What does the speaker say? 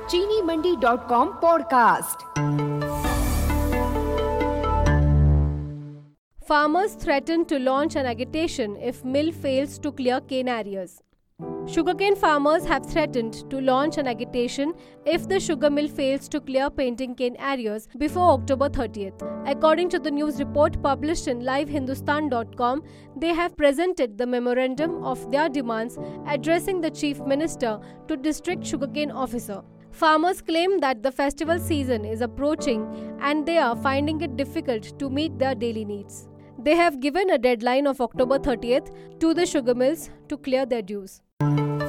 चीनीमंडी.com podcast. Farmers threaten to launch an agitation if mill fails to clear cane arrears. Sugarcane farmers have threatened to launch an agitation if the sugar mill fails to clear painting cane arrears before October 30th. According to the news report published in livehindustan.com, they have presented the memorandum of their demands addressing the Chief Minister to District Sugarcane Officer. Farmers claim that the festival season is approaching and they are finding it difficult to meet their daily needs. They have given a deadline of October 30th to the sugar mills to clear their dues.